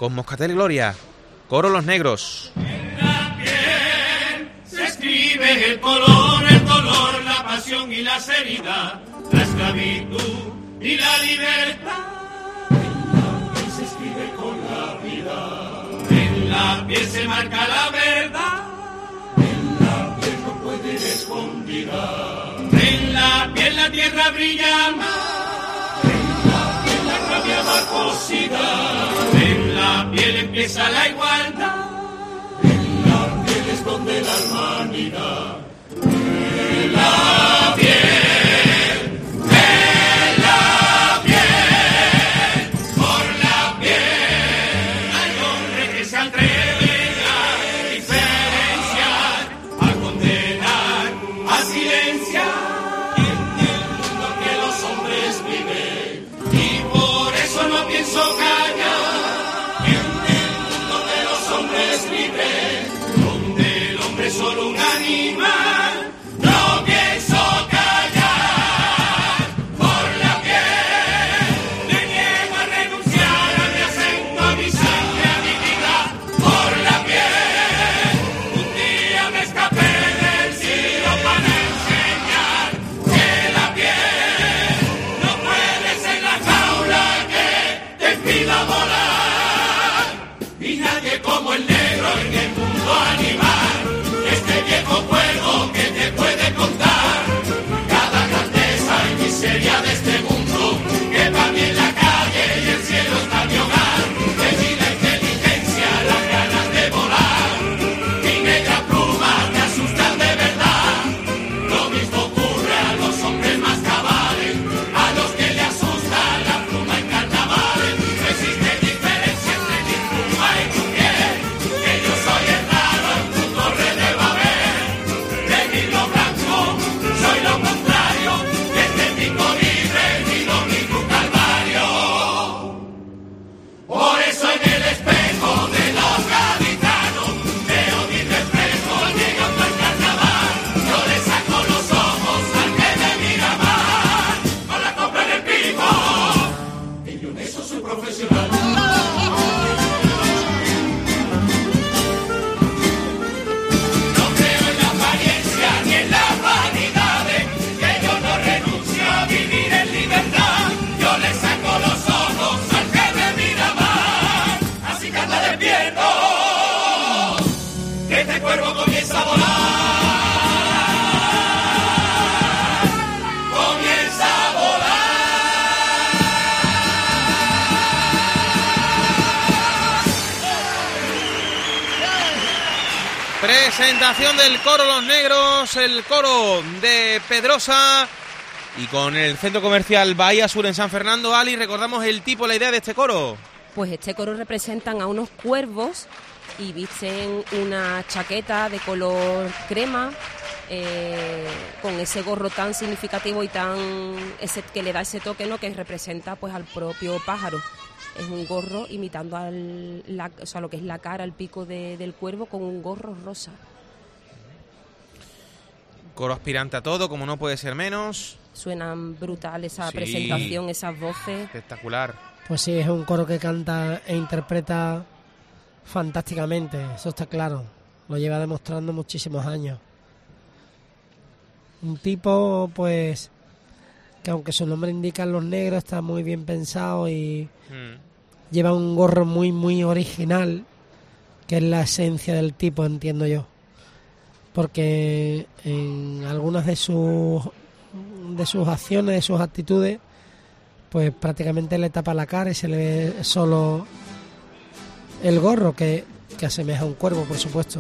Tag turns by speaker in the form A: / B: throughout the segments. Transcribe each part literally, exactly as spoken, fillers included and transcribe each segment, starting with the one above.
A: con Moscatel Gloria, coro Los Negros.
B: En la piel se escribe el color, el dolor, la pasión y la seriedad, la esclavitud y la libertad. En la piel se escribe con la vida, en la piel se marca la verdad, en la piel no puede ir escondida, en la piel la tierra brilla más, en la piel la rabia va cosida, en la piel empieza la igualdad, en la piel esconde la hermanidad, en la piel. Solo un animal, no pienso callar por la piel, me niego a renunciar a mi acento, a mi sangre, a mi vida, por la piel, un día me escapé del cielo para enseñar que la piel no puede ser la jaula que te impida volar, y nadie como el negro en el mundo animal. Viejo cuervo que te puede contar cada grandeza y miseria de este mundo, que para mí en la calle y el cielo está mi hogar, de mí la inteligencia, las ganas de volar, mi negra pluma me asustan de verdad, lo mismo ocurre a los hombres más cabales, a los que le asusta la pluma en carnavales, no existe diferencia entre mi pluma y tu piel, que yo soy el raro en tu torre de Babel. Lo blanco, soy lo contrario, este pico libre, mi domingo calvario. Por eso en el espejo de los gaditanos veo mi reflejo llegando al carnaval. Yo le saco los ojos al que me mira mal, con la compra del pico, y yo en eso soy profesional.
A: Presentación del coro Los Negros, el coro de Pedrosa, y con el centro comercial Bahía Sur en San Fernando. Ali, recordamos el tipo, la idea de este coro.
C: Pues este coro representan a unos cuervos y visten una chaqueta de color crema, eh, con ese gorro tan significativo y tan ese que le da ese toque, ¿no?, que representa pues al propio pájaro. Es un gorro imitando al, la, o sea, lo que es la cara, el pico de, del cuervo, con un gorro rosa.
A: Coro aspirante a todo, como no puede ser menos.
C: Suenan brutal esa
A: Sí.
C: presentación, esas voces.
A: Espectacular.
D: Pues sí, es un coro que canta e interpreta fantásticamente, eso está claro. Lo lleva demostrando muchísimos años. Un tipo, pues, que aunque su nombre indica Los Negros, está muy bien pensado y mm. lleva un gorro muy, muy original, que es la esencia del tipo, entiendo yo. Porque en algunas de sus de sus acciones, de sus actitudes, pues prácticamente le tapa la cara y se le ve solo el gorro, que, que asemeja a un cuervo, por supuesto.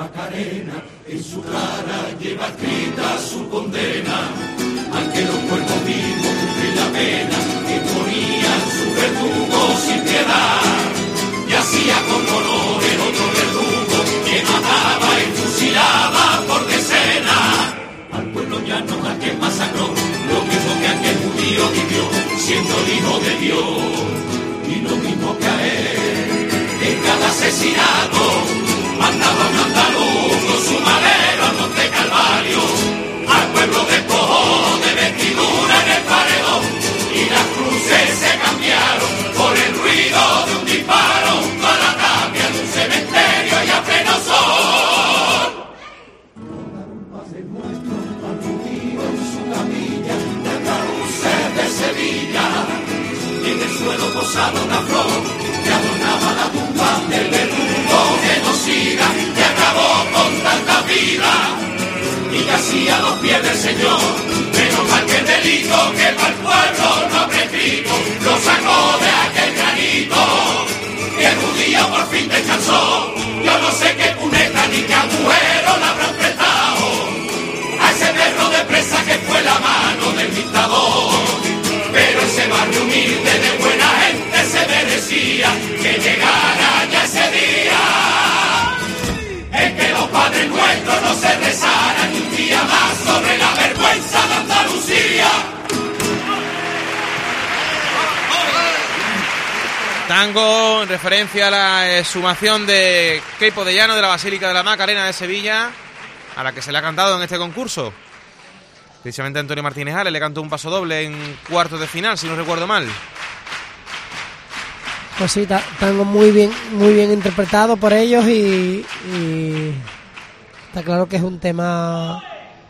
B: Macarena, en su cara lleva escrita su condena. Aunque los cuerpos vivos cumplen la pena, que ponían su verdugo sin piedad. Y hacía con honor el otro verdugo, que mataba y fusilaba por decena. Al pueblo llano al que masacró, lo mismo que aquel judío vivió, siendo el hijo de Dios. Y lo mismo que a él, en cada asesinato, mandaba un andaluz con su madero al Monte Calvario. Al pueblo despojó de vestidura en el paredón, y las cruces se cambiaron por el ruido de un disparo junto a la tapia de un cementerio y a pleno sol. Padre nuestro, al judío en su camilla, de andaluces de Sevilla, y en el suelo posaba una flor que adornaba la tumba del verdugo genocida que acabó con tanta vida. Y casi a los pies del Señor, menos mal que el delito que para el pueblo no ha prescrito, lo sacó de aquel granito, y el judío por fin descansó. Yo no sé qué cuneta ni qué agujero le habrán prestado a ese perro de presa que fue la mano del dictador, pero ese barrio humilde de buena gente se merecía que llegara ya ese día en que los padres nuestros no se rezaran ni un día más sobre la vergüenza de Andalucía.
A: Tango en referencia a la exhumación de Queipo de Llano de la Basílica de la Macarena de Sevilla, a la que se le ha cantado en este concurso. Precisamente Antonio Martínez Ale le cantó un paso doble en cuartos de final, si no recuerdo mal.
D: Pues sí, tango muy bien, muy bien interpretado por ellos y, y está claro que es un tema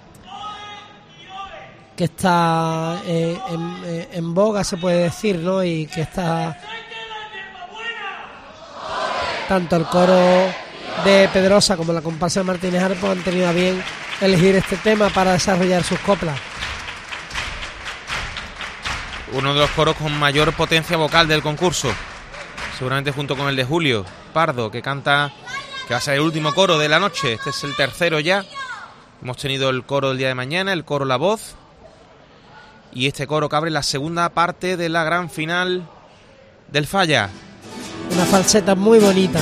D: que está eh, en, en boga, se puede decir, ¿no? Y que está tanto el coro de Pedrosa como la comparsa de Martínez Arpo han tenido a bien elegir este tema para desarrollar sus coplas.
A: Uno de los coros con mayor potencia vocal del concurso, seguramente junto con el de Julio Pardo, que canta, que va a ser el último coro de la noche. Este es el tercero ya. Hemos tenido el coro del día de mañana, el coro La Voz, y este coro que abre la segunda parte de la gran final del Falla.
D: Una falseta muy bonita.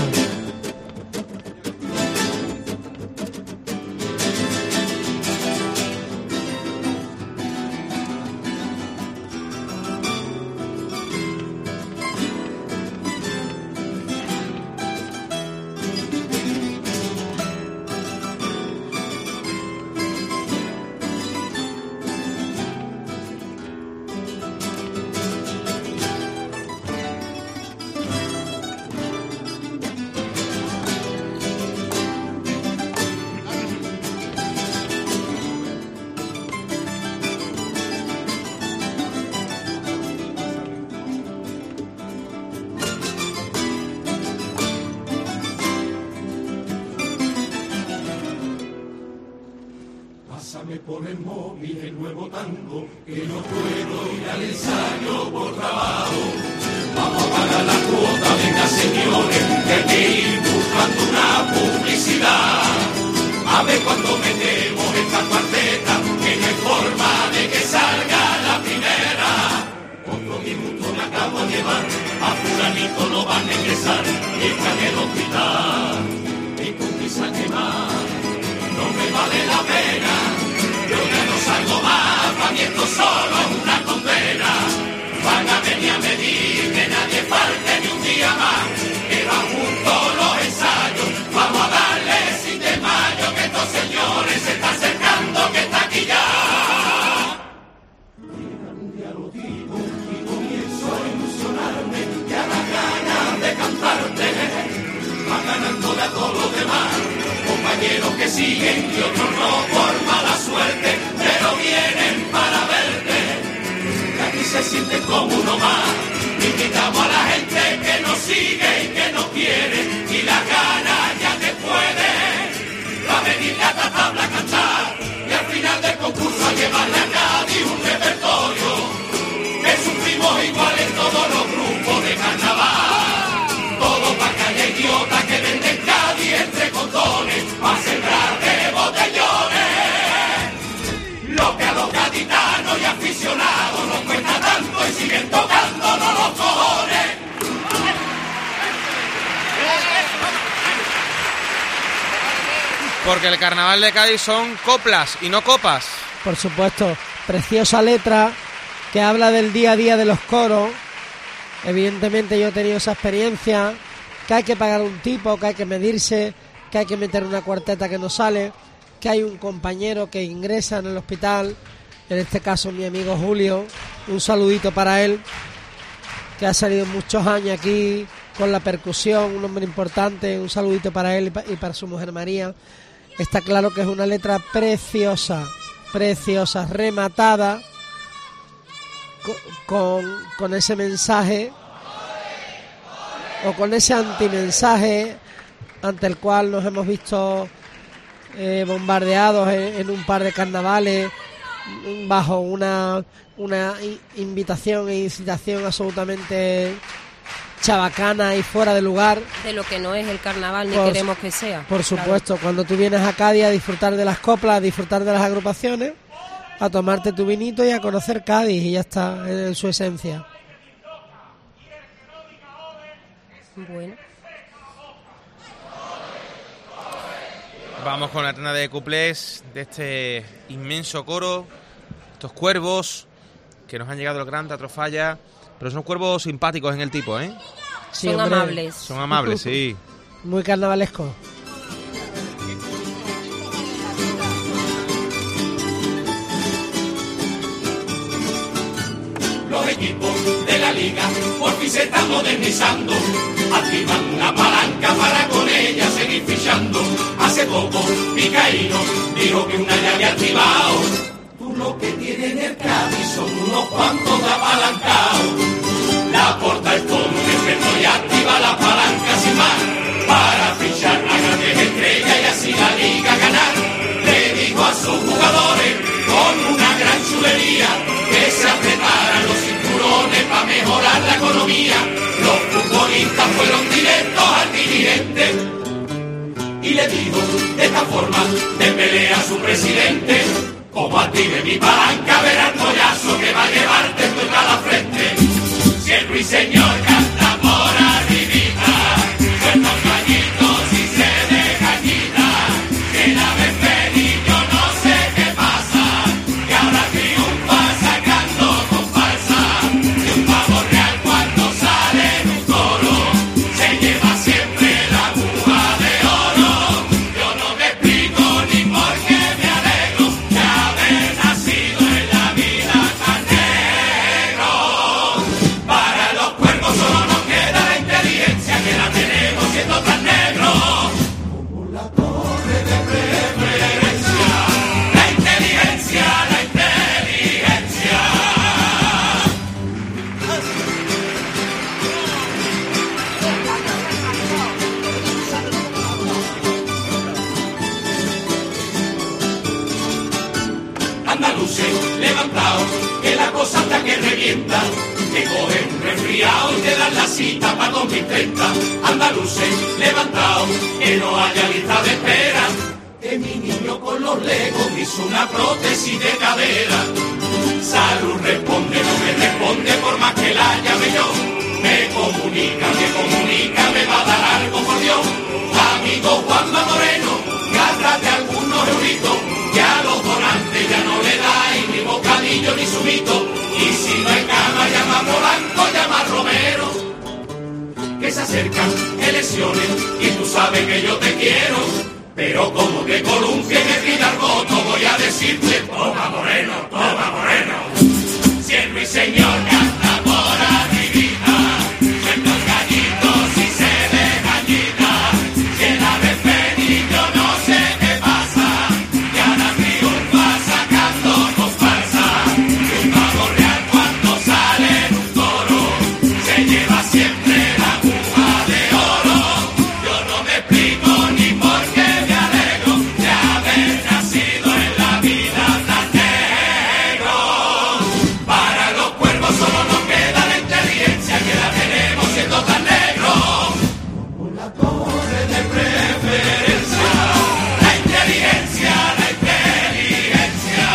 B: Pásame por el móvil el nuevo tango, que no puedo ir al ensayo por trabajo. Vamos a pagar la cuota, venga señores, que hay que ir buscando una publicidad. A ver cuando metemos esta cuarteta, que no hay forma de que salga la primera. Otro minuto me acabo de llevar, a fulanito lo van a ingresar, y está en el hospital. Y con prisa que más, no me vale la pena. Yo ya no salgo más, para mí esto solo es una condena. Van a venir a medir que nadie falte ni un día más, que van juntos los ensayos. Vamos a darle sin desmayo, que estos señores se están acercando, que está aquí ya. Un día lo digo y comienzo a ilusionarme, que a las ganas de cantarte va ganándole a todos los demás. Compañeros que siguen y otros no por mala suerte, pero vienen para verte, que aquí se sienten como uno más. Invitamos a la gente que nos sigue y que nos quiere, y las ganas ya te puede, va a venir a esta tabla a cantar, y al final del concurso a llevarle a Cádiz un repertorio, que sufrimos igual en todos los grupos de carnaval. Todo para que haya idiotas que venden Cádiz entre condones, pase
A: Porque el carnaval de Cádiz son coplas y no copas.
D: Por supuesto, preciosa letra que habla del día a día de los coros. Evidentemente yo he tenido esa experiencia, que hay que pagar un tipo, que hay que medirse, que hay que meter una cuarteta que no sale, que hay un compañero que ingresa en el hospital, en este caso mi amigo Julio, un saludito para él, que ha salido muchos años aquí con la percusión, un hombre importante, un saludito para él y para su mujer María. Está claro que es una letra preciosa, preciosa, rematada con, con ese mensaje o con ese antimensaje ante el cual nos hemos visto eh, bombardeados en, en un par de carnavales bajo una, una invitación e incitación absolutamente chabacana y fuera de lugar.
C: De lo que no es el carnaval ni
D: por,
C: queremos que sea.
D: Por supuesto, claro. Cuando tú vienes a Cádiz a disfrutar de las coplas, a disfrutar de las agrupaciones, a tomarte tu vinito y a conocer Cádiz, y ya está en su esencia.
C: Bueno.
A: Vamos con la tanda de cuplés de este inmenso coro, estos cuervos que nos han llegado del Gran Teatro Falla, pero son cuervos simpáticos en el tipo, ¿eh?
D: Sí,
C: son
D: hombre,
C: amables.
A: Son amables, sí.
D: Muy carnavalesco.
B: Los equipos de la liga por fin se están modernizando, activan una palanca para con ella seguir fichando. Hace poco Picaíno dijo que una llave activado, tú lo que tienes en el Cádiz son unos cuantos de apalancados. La porta el fondo y activa la palanca sin más, para fichar a grandes estrellas y así la liga ganar. Le dijo a sus jugadores con una gran chulería que se apretaran los cinturones para mejorar la economía. Los futbolistas fueron directos al dirigente y le dijo de esta forma de pelea a su presidente: como active mi palanca verás el pollazo que va a llevarte en toda la frente. Si el ruiseñor canta por arribita, suelta gallitos y se deja quitar, que la vez feliz yo no sé qué pasa, que ahora triunfa sacando comparsa, y un pavo real cuando sale en un coro, se lleva siempre la aguja de oro. Yo no me explico ni por qué me alegro de haber nacido en la vida tan negro. Para los cuervos solo nos queda la inteligencia, que la tenemos siendo tan negros como la torre de preferencia. La inteligencia, la inteligencia. Andaluces levantaos, que la cosa hasta que revienta, que cogen un resfriado y te dan la cita para dos mil treinta. Andaluces levantaos, que no haya lista de espera, que mi niño con los legos hizo una prótesis de cadera. Salud responde, no me responde por más que la llame yo. Me comunica, me comunica, me va a dar algo por Dios. Amigo Juanma Moreno, gárrate algunos euritos, que a los donantes ya no le dais ni bocadillo ni sumito. Y si no hay cama, llama a Polanco, llama a Romero, que se acercan elecciones y tú sabes que yo te quiero, pero como te columpie me pida el voto, voy a decirte: toma Moreno, toma Moreno. Si el ruiseñor canta por arribita, suelta los gallitos y se deja quitar, si el ave feliz yo no sé qué pasa, que ahora triunfa sacando comparsa, y un pavo real cuando sale en un coro, se lleva siempre la aguja de oro. Yo no me explico ni por qué me alegro de haber nacido en la vida tan negro. Para los cuervos solo nos queda la inteligencia, que la tenemos siendo tan negros como la torre de preferencia. La inteligencia, la inteligencia.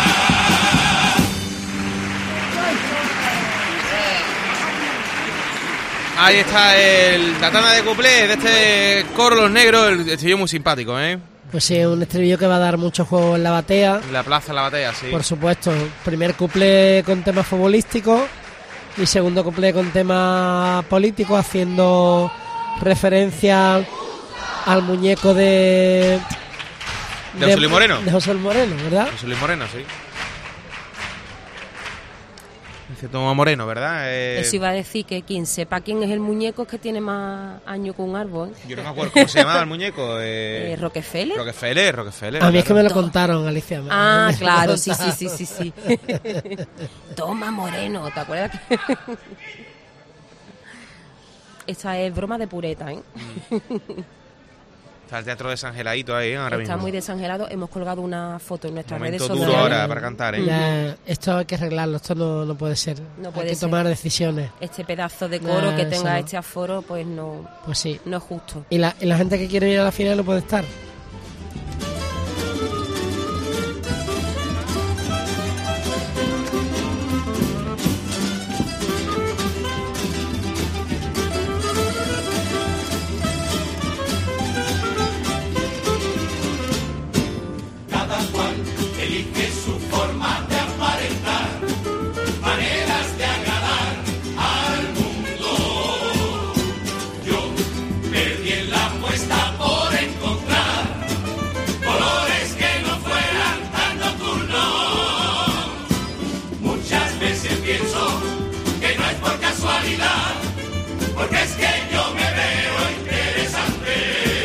A: Ahí está el, la tanda de cuplés de este coro Los Negros, el estribillo muy simpático, ¿eh?
D: Pues sí, un estribillo que va a dar mucho juego en la batea.
A: En la plaza, la batea, sí.
D: Por supuesto, primer cuplé con temas futbolísticos y segundo cuplé con temas políticos, haciendo referencia al muñeco de...
A: ¿De José Luis Moreno?
D: De José Luis Moreno, ¿verdad?
A: José Luis Moreno, sí. Dice Tomás Moreno, ¿verdad? Eh...
C: Eso iba a decir que quien sepa quién es el muñeco es que tiene más años que un árbol.
A: Yo no me acuerdo cómo se llamaba el muñeco. Eh...
C: Eh, ¿Rockefeller?
A: Rockefeller, Rockefeller.
D: A mí es que me lo
C: Claro.
D: contaron, Alicia.
C: Ah,
D: Me lo
C: claro, sí, sí,
D: contaron.
C: sí, sí, sí. Toma Moreno, ¿te acuerdas? Que... Esta es broma de pureta, ¿eh?
A: Está el teatro desangeladito ahí, ¿eh? Ahora
C: Está
A: mismo.
C: muy desangelado. Hemos colgado una foto en nuestras
A: Momento
C: redes
A: duro
C: sociales.
A: ahora para cantar, ¿eh?
D: Ya, esto hay que arreglarlo, esto no, no puede ser.
C: No
D: hay
C: puede
D: que
C: ser.
D: tomar decisiones.
C: Este pedazo de coro
D: Nah,
C: que
D: eso
C: tenga
D: no.
C: este aforo, pues no,
D: Pues sí.
C: no es justo.
D: Y la, y la gente que quiere ir a la final no puede estar.
B: Cada cual elige su forma de aparentar, maneras de agradar al mundo. Yo perdí en la apuesta por encontrar colores que no fueran tan nocturnos. Muchas veces pienso que no es por casualidad, porque es que yo me veo interesante.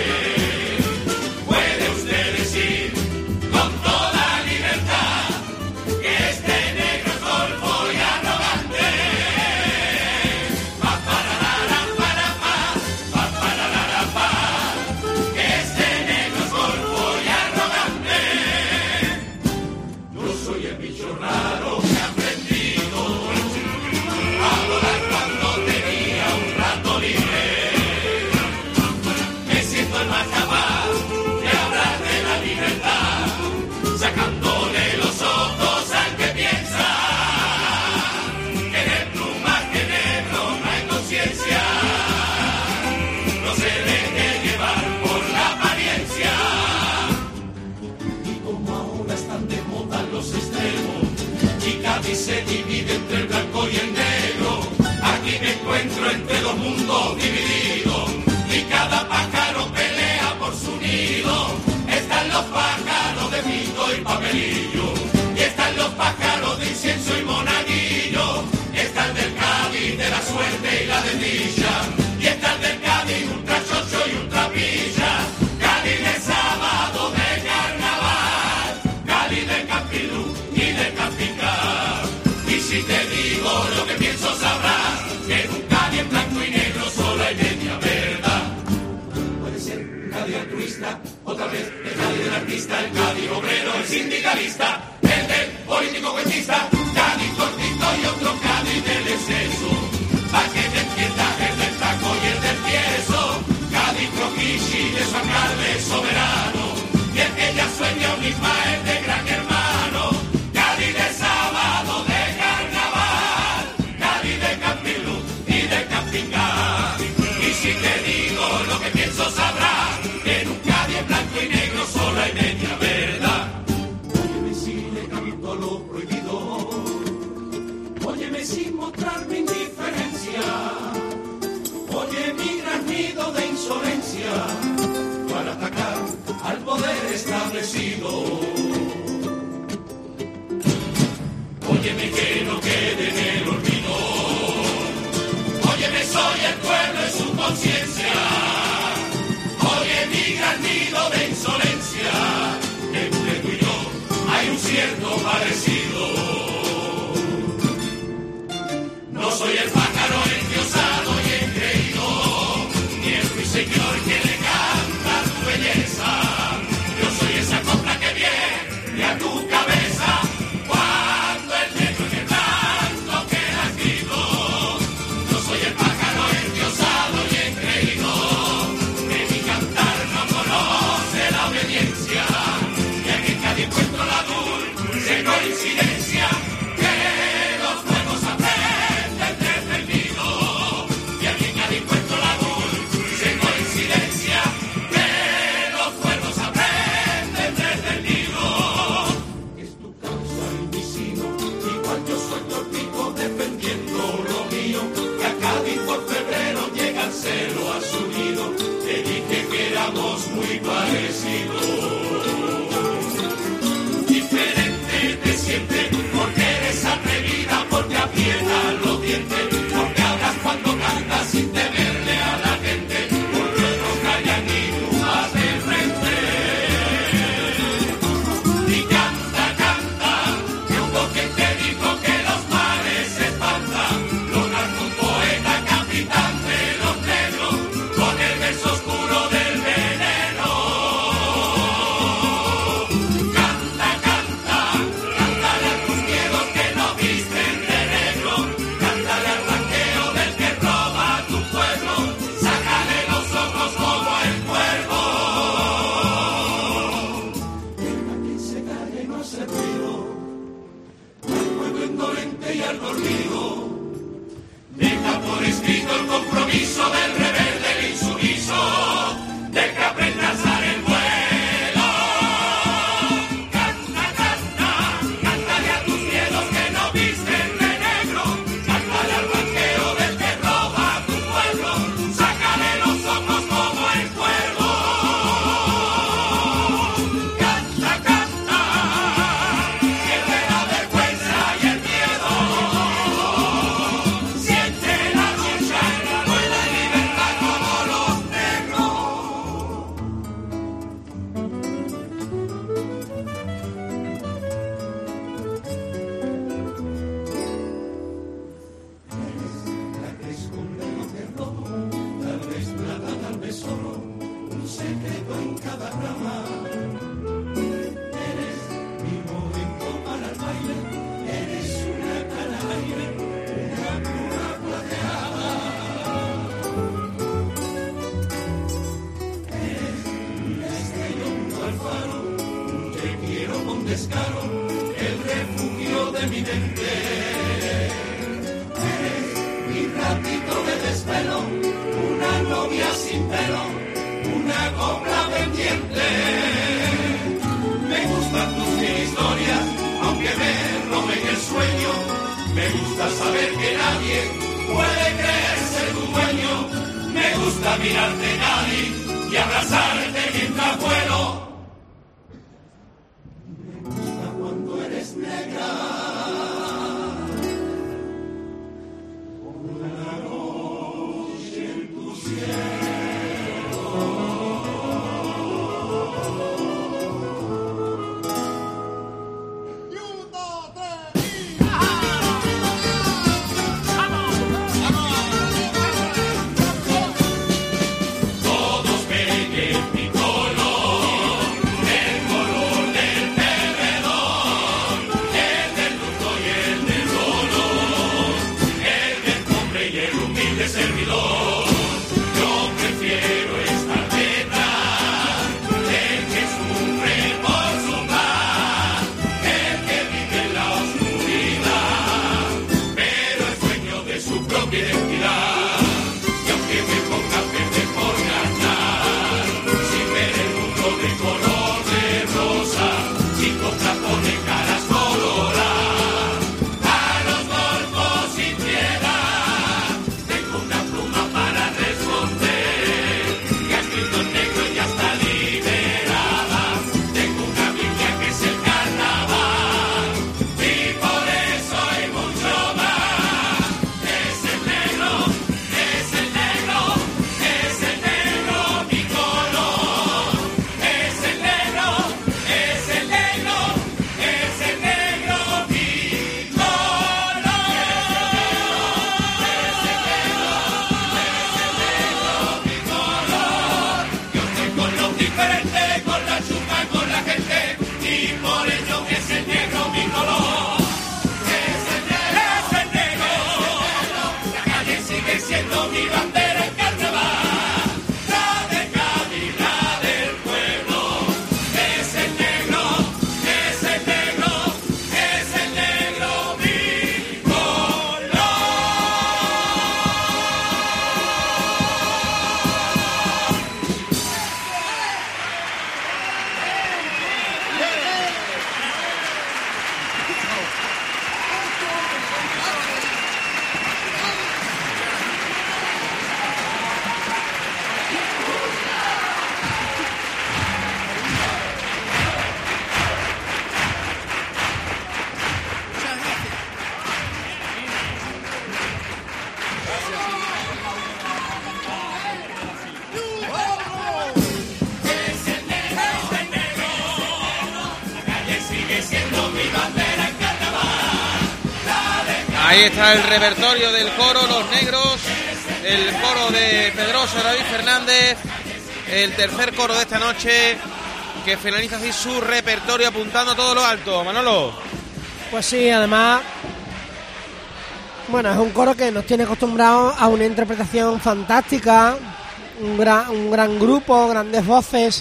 B: Puede usted decir con toda libertad que este negro es golfo y arrogante. Pa, pararara, para, pa, pa, pararara, pa, que este negro es golfo y arrogante. Yo soy el bicho raro que ha aprendido a volar cuando tenía un rato libre. Me siento el más capaz de hablar de la libertad, sacándole los ojos al que piensa que en el plumaje negro no hay conciencia. No se deje llevar por la apariencia. Y como ahora están de moda los extremos y Cádiz se divide entre el blanco y el negro, aquí me encuentro entre dos mundos divididos y cada pájaro pelea por su nido. Están los pájaros de pito y papelillo, y están los pájaros de incienso y monaguillo, está el del Cádiz de la suerte y la desdicha, y está el del Cádiz ultra chocho y ultra pilla. Cádiz de sábado de carnaval, Cádiz de Campilú y de Campingar. Y si te digo lo que pienso sabrás que en un Cádiz en blanco y negro solo hay media verdad. Puede ser un Cádiz altruista, otra vez el Cádiz del artista, el Cádiz obrero, el sindicalista, el del político cuentista, Cádiz cortito y otro Cádiz del exceso. Pa' que te entiendas el del taco y el del tieso, Cádiz croquichi de su alcalde soberano, y el que ya sueña un Ismael de gran hermano. Cádiz de sábado de carnaval, Cádiz de Campilú y de Campingar. Y si te digo lo que pienso sabrás que en un Cádiz en blanco y negro solo hay media verdad. Óyeme si le canto lo prohibido, óyeme sin mostrar mi indiferencia, oye mi granido de insolencia para atacar al poder establecido. Óyeme que no quede en el olvido, óyeme soy el pueblo en su conciencia, oye mi gran nido de insolencia, entre tú y yo hay un cierto parecido. No soy el pájaro endiosado y engreído, ni el ruiseñor que le canta tu belleza. Yo soy esa copla que viene a tu cabeza cuando el negro y el blanco queda escrito. No soy el pájaro endiosado y engreído, que mi cantar no conoce la obediencia, y en el Cádiz encuentro la dulce coincidencia que los fuegos aprenden desde el nido. has unido, te dije que éramos muy parecidos. Diferente te sientes porque eres atrevida, porque aprietas los dientes, porque hablas cuando cantas sin temerle a la gente, porque otros callan y tú vas de frente. Y canta, canta, que hubo quien te dijo que los males se espantan. Lograste un poeta capitán de los negros, con el verso oscuro del veneno. Canta, canta, cántale a tus miedos que no visten de negro. Cántale al blanqueo del que roba tu pueblo. Sácale los ojos como el cuervo. Deja que se calle y no hace ruido, al pueblo indolente y al dormido. Deja por escrito el compromiso del rebelde, el insumiso, del que aprende a alzar el vuelo. Canta, canta, cántale a tus miedos que no visten de negro. Cántale al blanqueo del que roba tu pueblo. Sácale los ojos como el cuervo. Canta, canta, pierde la vergüenza y el miedo. Siente la lucha, vuela en libertad como los negros. La que esconde lo que robo, tal vez nada, tal vez solo, un secreto en cada rama. Eres mi momento para el baile, eres una cara al aire, una pluma plateada. Eres un estrellón junto al faro, un te quiero con descaro, el refugio de mi mente. Eres mi ratito de desvelo, una novia sin pelo, una copla pendiente. Me gustan tus historias, aunque me roben el sueño. Me gusta saber que nadie puede creerse tu dueño. Me gusta mirarte, Gadi, y abrazarte mientras vuelo. Me gusta cuando eres negra. Una noche en tu todos peguen mi color, el color del perdedor, el del luto y el del dolor, el del pobre y el humilde servidor. Yo prefiero estar detrás del que sufre por su paz, el que vive en la oscuridad, pero es dueño de su propia identidad. Y aunque me ponga a perder por ganar, sin ver el mundo de color de rosa, sin contraponer caras coloradas, a los golpes sin piedad, tengo una pluma para
A: Ahí está el repertorio del coro Los Negros, el coro de Pedroso David Fernández, el tercer coro de esta noche, que finaliza así su repertorio apuntando todo lo alto. Manolo.
D: Pues sí, además, bueno, es un coro que nos tiene acostumbrados a una interpretación fantástica, un gran, un gran grupo, grandes voces.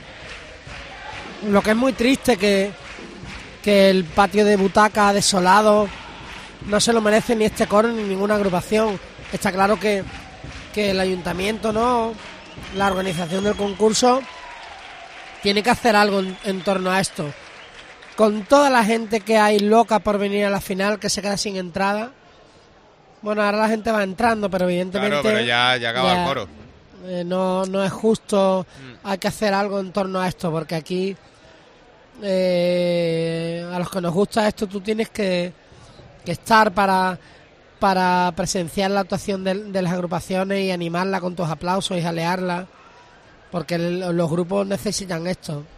D: Lo que es muy triste que, que el patio de butaca desolado no se lo merece ni este coro ni ninguna agrupación. Está claro que, que el ayuntamiento, ¿no?, la organización del concurso, tiene que hacer algo en, en torno a esto. Con toda la gente que hay loca por venir a la final, que se queda sin entrada. Bueno, ahora la gente va entrando, pero evidentemente...
A: Claro, pero ya, ya acaba ya, el coro.
D: Eh, no, no es justo, mm. hay que hacer algo en torno a esto, porque aquí, eh, a los que nos gusta esto, tú tienes que, que estar para, para presenciar la actuación de, de las agrupaciones y animarla con tus aplausos y jalearla, porque el, los grupos necesitan esto.